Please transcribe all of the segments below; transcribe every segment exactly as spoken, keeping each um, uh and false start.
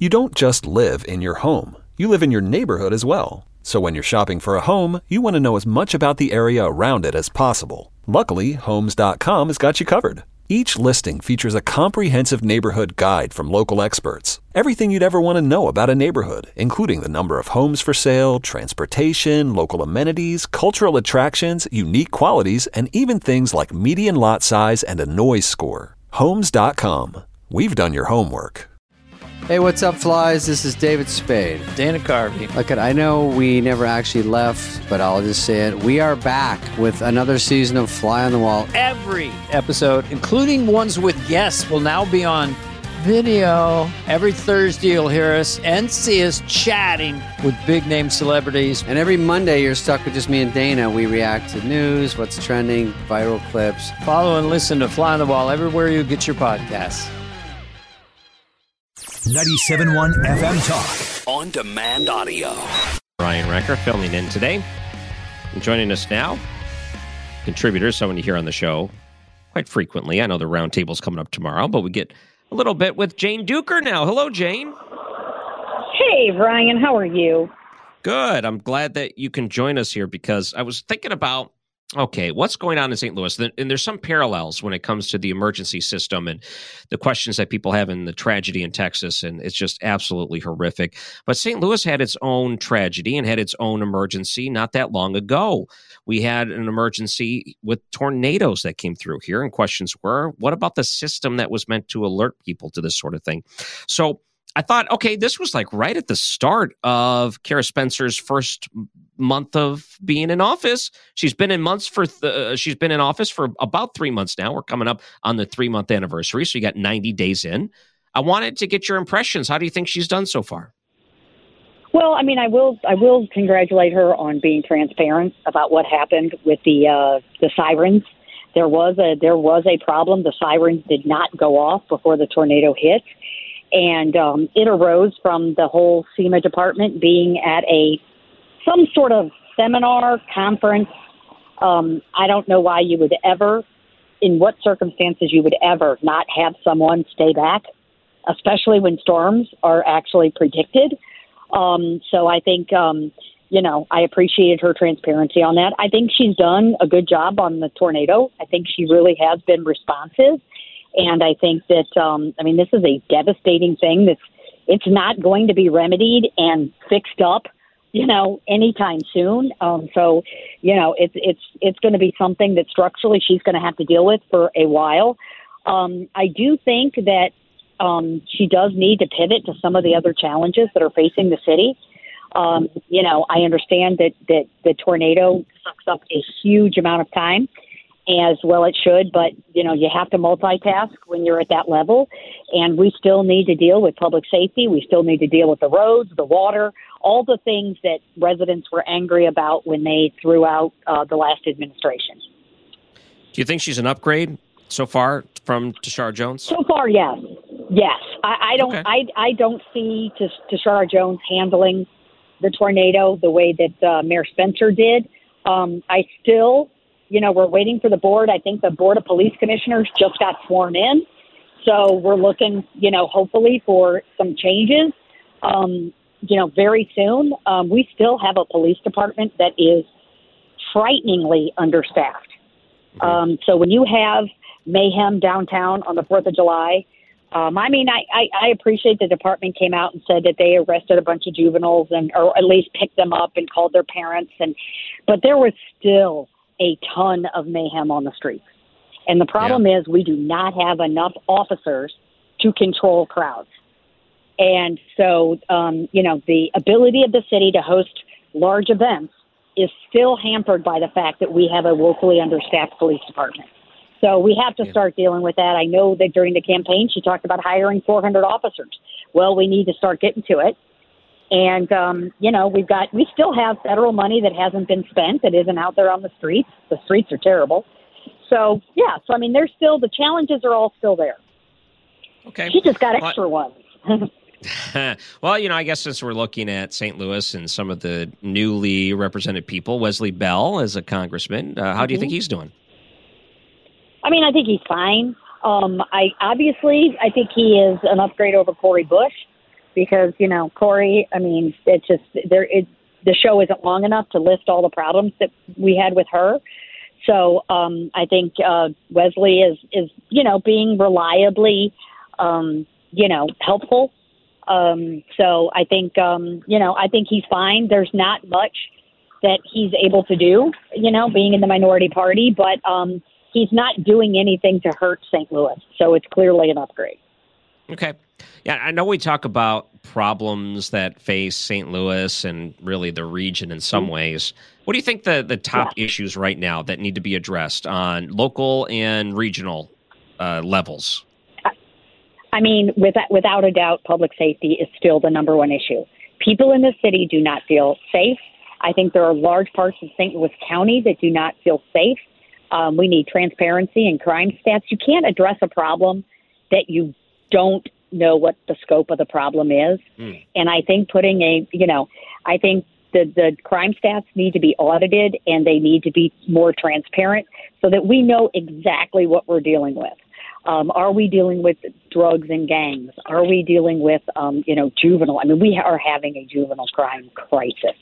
You don't just live in your home. You live in your neighborhood as well. So when you're shopping for a home, you want to know as much about the area around it as possible. Luckily, Homes dot com has got you covered. Each listing features a comprehensive neighborhood guide from local experts. Everything you'd ever want to know about a neighborhood, including the number of homes for sale, transportation, local amenities, cultural attractions, unique qualities, and even things like median lot size and a noise score. Homes dot com. We've done your homework. Hey, what's up, flies? This is David Spade. Dana Carvey. Look, I know we never actually left, but I'll just say it. We are back with another season of Fly on the Wall. Every episode, including ones with guests, will now be on video. Every Thursday, you'll hear us and see us chatting with big-name celebrities. And every Monday, you're stuck with just me and Dana. We react to news, what's trending, viral clips. Follow and listen to Fly on the Wall everywhere you get your podcasts. ninety-seven point one F M Talk. On demand audio. Ryan Recker filming in today. And joining us now, contributor, someone you hear on the show quite frequently. I know the roundtable's coming up tomorrow, but we get a little bit with Jane Duker now. Hello, Jane. Hey, Ryan. How are you? Good. I'm glad that you can join us here because I was thinking about, okay, what's going on in Saint Louis? And there's some parallels when it comes to the emergency system and the questions that people have in the tragedy in Texas, and it's just absolutely horrific. But Saint Louis had its own tragedy and had its own emergency not that long ago. We had an emergency with tornadoes that came through here, and questions were, what about the system that was meant to alert people to this sort of thing? So I thought, okay, this was like right at the start of Kara Spencer's first month of being in office. She's been in months for th- uh, she's been in office for about three months now. We're coming up on the three month anniversary, so you got ninety days in. I wanted to get your impressions. How do you think she's done so far? Well, I mean, I will I will congratulate her on being transparent about what happened with the uh, the sirens. There was a there was a problem. The sirens did not go off before the tornado hit. And um, it arose from the whole SEMA department being at a some sort of seminar, conference. Um, I don't know why you would ever, in what circumstances you would ever not have someone stay back, especially when storms are actually predicted. Um, so I think, um, you know, I appreciated her transparency on that. I think she's done a good job on the tornado. I think she really has been responsive. And I think that, um, I mean, this is a devastating thing that's, it's not going to be remedied and fixed up, you know, anytime soon. Um, so, you know, it's, it's, it's going to be something that structurally she's going to have to deal with for a while. Um, I do think that, um, she does need to pivot to some of the other challenges that are facing the city. Um, you know, I understand that, that the tornado sucks up a huge amount of time. As well it should, but, you know, you have to multitask when you're at that level. And we still need to deal with public safety. We still need to deal with the roads, the water, all the things that residents were angry about when they threw out uh, the last administration. Do you think she's an upgrade so far from Tashara Jones? So far, yes. Yes. I, I don't okay. I, I don't see Tashara Jones handling the tornado the way that uh, Mayor Spencer did. Um, I still... You know, we're waiting for the board. I think the Board of Police Commissioners just got sworn in. So we're looking, you know, hopefully for some changes, um, you know, very soon. Um, we still have a police department that is frighteningly understaffed. Mm-hmm. Um, so when you have mayhem downtown on the fourth of July, um, I mean, I, I, I appreciate the department came out and said that they arrested a bunch of juveniles and or at least picked them up and called their parents. And but there was still a ton of mayhem on the streets. And the problem yeah. is we do not have enough officers to control crowds. And so, um, you know, the ability of the city to host large events is still hampered by the fact that we have a woefully understaffed police department. So we have to yeah. start dealing with that. I know that during the campaign, she talked about hiring four hundred officers. Well, we need to start getting to it. And, um, you know, we've got, we still have federal money that hasn't been spent, that isn't out there on the streets. The streets are terrible. So, yeah, so, I mean, there's still, the challenges are all still there. Okay. She just got extra well, ones. Well, you know, I guess since we're looking at Saint Louis and some of the newly represented people, Wesley Bell as a congressman, uh, how mm-hmm. do you think he's doing? I mean, I think he's fine. Um, I obviously, I think he is an upgrade over Cori Bush. because, you know, Corey, I mean, it's just there. It, the show isn't long enough to list all the problems that we had with her. So um, I think uh, Wesley is, is, you know, being reliably, um, you know, helpful. Um, so I think, um, you know, I think he's fine. There's not much that he's able to do, you know, being in the minority party, but um, he's not doing anything to hurt Saint Louis. So it's clearly an upgrade. Okay. Yeah, I know we talk about problems that face Saint Louis and really the region in some mm-hmm. ways. What do you think the, the top yeah. issues right now that need to be addressed on local and regional uh, levels? I mean, without, without a doubt, public safety is still the number one issue. People in the city do not feel safe. I think there are large parts of Saint Louis County that do not feel safe. Um, we need transparency and crime stats. You can't address a problem that you don't know what the scope of the problem is. Mm. And I think putting a, you know, I think the, the crime stats need to be audited and they need to be more transparent so that we know exactly what we're dealing with. Um, are we dealing with drugs and gangs? Are we dealing with, um, you know, juvenile? I mean, we are having a juvenile crime crisis,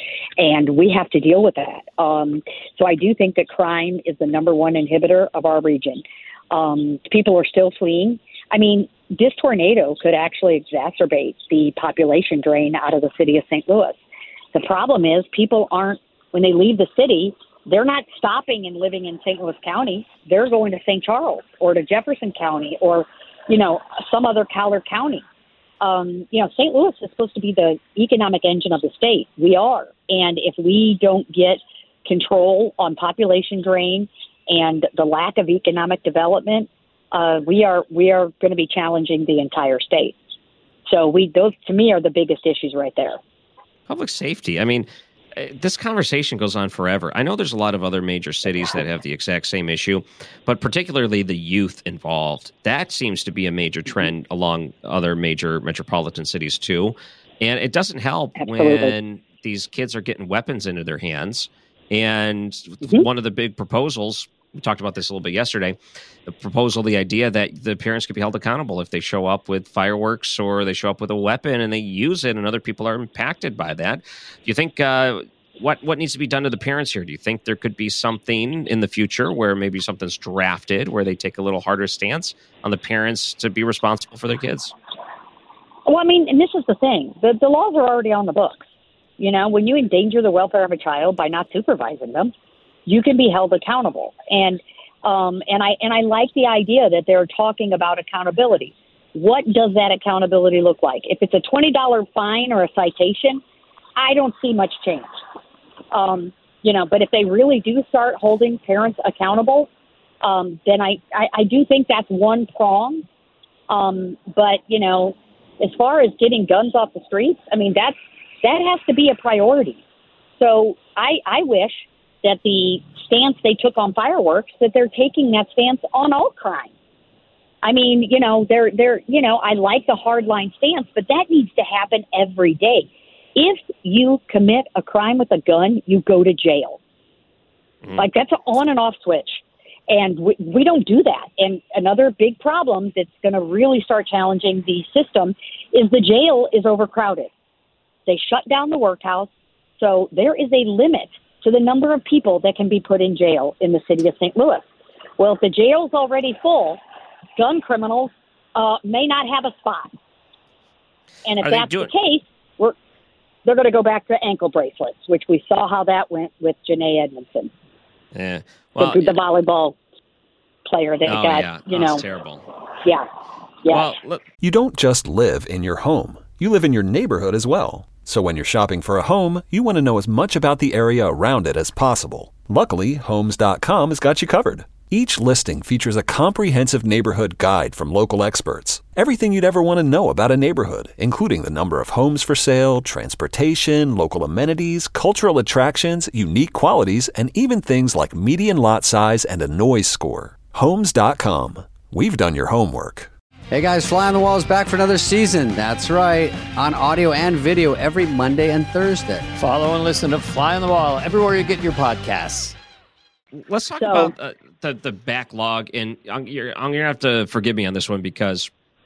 and we have to deal with that. Um, so I do think that crime is the number one inhibitor of our region. Um, people are still fleeing. I mean, this tornado could actually exacerbate the population drain out of the city of Saint Louis. The problem is people aren't, when they leave the city, they're not stopping and living in Saint Louis County. They're going to Saint Charles or to Jefferson County or, you know, some other Collier County. Um, you know, Saint Louis is supposed to be the economic engine of the state. We are. And if we don't get control on population drain and the lack of economic development, uh, we are we are going to be challenging the entire state. So we those, to me, are the biggest issues right there. Public safety. I mean, this conversation goes on forever. I know there's a lot of other major cities that have the exact same issue, but particularly the youth involved. That seems to be a major trend along other major metropolitan cities too. And it doesn't help Absolutely. when these kids are getting weapons into their hands. And mm-hmm. one of the big proposals, we talked about this a little bit yesterday, the proposal, the idea that the parents could be held accountable if they show up with fireworks or they show up with a weapon and they use it and other people are impacted by that. Do you think uh, what what needs to be done to the parents here? Do you think there could be something in the future where maybe something's drafted where they take a little harder stance on the parents to be responsible for their kids? Well, I mean, and this is the thing. The, the laws are already on the books. You know, when you endanger the welfare of a child by not supervising them, you can be held accountable. And um, and I and I like the idea that they're talking about accountability. What does that accountability look like? If it's a twenty dollars fine or a citation, I don't see much change. Um, you know, but if they really do start holding parents accountable, um, then I, I, I do think that's one prong. Um, but, you know, as far as getting guns off the streets, I mean, that's, that has to be a priority. So I, I wish that the stance they took on fireworks, that they're taking that stance on all crime. I mean, you know, they're, they're, you know, I like the hardline stance, but that needs to happen every day. If you commit a crime with a gun, you go to jail. Mm-hmm. Like, that's an on and off switch. And we, we don't do that. And another big problem that's going to really start challenging the system is the jail is overcrowded. They shut down the workhouse. So there is a limit to the number of people that can be put in jail in the city of Saint Louis. Well, if the jail's already full, gun criminals uh, may not have a spot. And if Are that's the case, we're they're going to go back to ankle bracelets, which we saw how that went with Janae Edmondson. Yeah. Well, the, the volleyball player that oh, got, yeah. you oh, know. It's terrible. Yeah. Yeah. Well, look. You don't just live in your home. You live in your neighborhood as well. So when you're shopping for a home, you want to know as much about the area around it as possible. Luckily, Homes dot com has got you covered. Each listing features a comprehensive neighborhood guide from local experts. Everything you'd ever want to know about a neighborhood, including the number of homes for sale, transportation, local amenities, cultural attractions, unique qualities, and even things like median lot size and a noise score. Homes dot com. We've done your homework. Hey guys, Fly on the Wall is back for another season. That's right. On audio and video every Monday and Thursday. Follow and listen to Fly on the Wall everywhere you get your podcasts. Let's talk So, about uh, the the backlog, and I'm, you're, I'm going to have to forgive me on this one because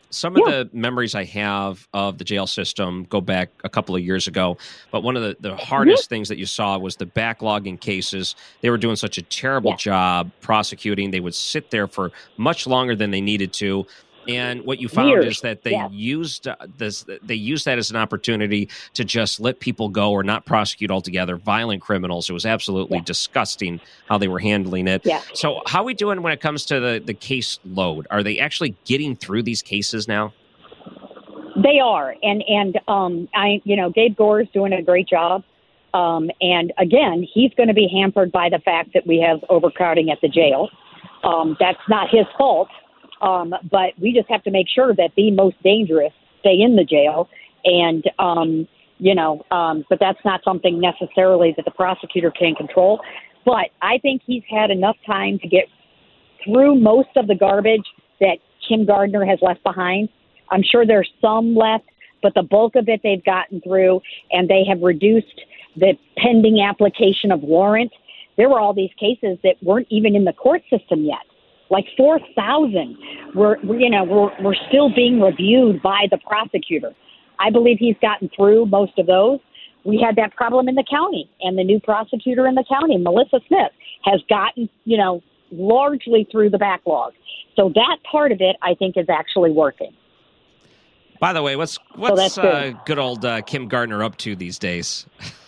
Some of Yeah. the memories I have of the jail system go back a couple of years ago, but one of the, the hardest things that you saw was the backlogging cases. They were doing such a terrible Yeah. job prosecuting. They would sit there for much longer than they needed to. And what you found Years. is that they Yeah. used uh, this. They used that as an opportunity to just let people go or not prosecute altogether. Violent criminals. It was absolutely Yeah. disgusting how they were handling it. Yeah. So, how are we doing when it comes to the the case load? Are they actually getting through these cases now? They are, and and um, I, you know, Gabe Gore's doing a great job. Um, and again, he's going to be hampered by the fact that we have overcrowding at the jail. Um, that's not his fault. Um, but we just have to make sure that the most dangerous stay in the jail. And, um, you know, um, but that's not something necessarily that the prosecutor can control. But I think he's had enough time to get through most of the garbage that Kim Gardner has left behind. I'm sure there's some left, but the bulk of it they've gotten through, and they have reduced the pending application of warrant. There were all these cases that weren't even in the court system yet. Like four thousand were, you know, were, were still being reviewed by the prosecutor. I believe he's gotten through most of those. We had that problem in the county, and the new prosecutor in the county, Melissa Smith, has gotten, you know, largely through the backlog. So that part of it, I think, is actually working. By the way, what's what's that's good. good. Uh, good old uh, Kim Gardner up to these days?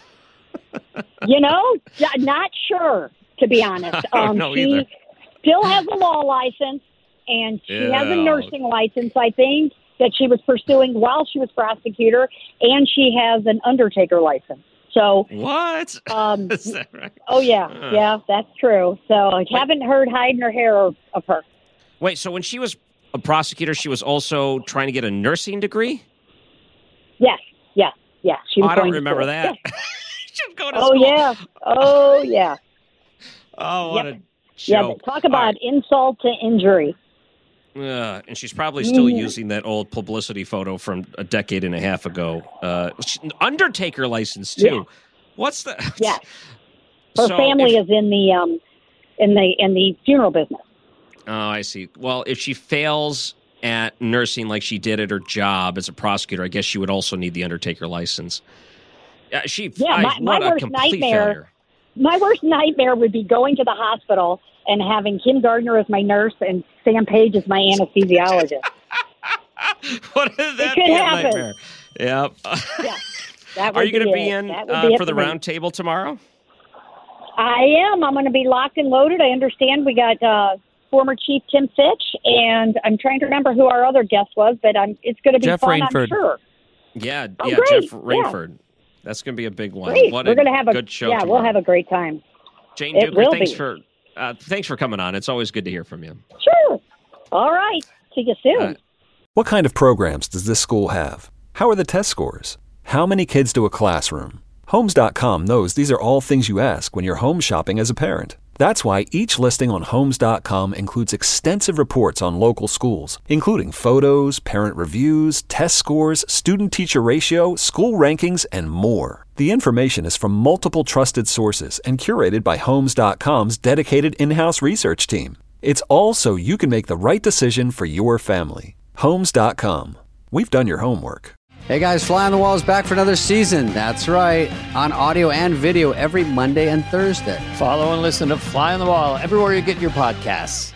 You know, not sure, to be honest. I don't Um, know she either. still has a law license, and she has a Yeah. nursing license, I think, that she was pursuing while she was prosecutor, and she has an undertaker license. So, What? um, Is that right? oh, yeah, Uh. yeah, that's true. So I haven't heard hide nor hair of, of her. Wait, so when she was a prosecutor, she was also trying to get a nursing degree? Yes, yeah, yeah. She was Oh, I don't going to remember school. that. Yeah. She was going to Oh, school. yeah. Oh, yeah. Oh, what Yep. a Yeah, joke. talk about insult to injury. Uh, and she's probably still Mhm. using that old publicity photo from a decade and a half ago. Uh, she- Undertaker license too. Yeah. What's the? Yes. Her So family if- is in the um, in the in the funeral business. Oh, I see. Well, if she fails at nursing like she did at her job as a prosecutor, I guess she would also need the Undertaker license. Uh, she, Yeah, I, my- my what a worst complete nightmare- failure. My worst nightmare would be going to the hospital and having Kim Gardner as my nurse and Sam Page as my anesthesiologist. What is that? could be a happen. nightmare. Yep. Yeah, that would Are you going to be it. in That would uh, be it for the me. round table tomorrow? I am. I'm going to be locked and loaded. I understand we got uh, former Chief Tim Fitch, and I'm trying to remember who our other guest was, but I'm, it's going to be Jeff fun, Rainford. I'm sure. Yeah, Oh, yeah, great. Jeff Yeah. Rainford. That's going to be a big one. Great. What We're a going to have a good show Yeah, tomorrow. we'll have a great time. Jane it Duker, will thanks be. for uh, thanks for coming on. It's always good to hear from you. Sure. All right. See you soon. Uh, What kind of programs does this school have? How are the test scores? How many kids to a classroom? Homes dot com knows these are all things you ask when you're home shopping as a parent. That's why each listing on Homes dot com includes extensive reports on local schools, including photos, parent reviews, test scores, student-teacher ratio, school rankings, and more. The information is from multiple trusted sources and curated by Homes dot com's dedicated in-house research team. It's all so you can make the right decision for your family. Homes dot com. We've done your homework. Hey guys, Fly on the Wall is back for another season. That's right, on audio and video every Monday and Thursday. Follow and listen to Fly on the Wall everywhere you get your podcasts.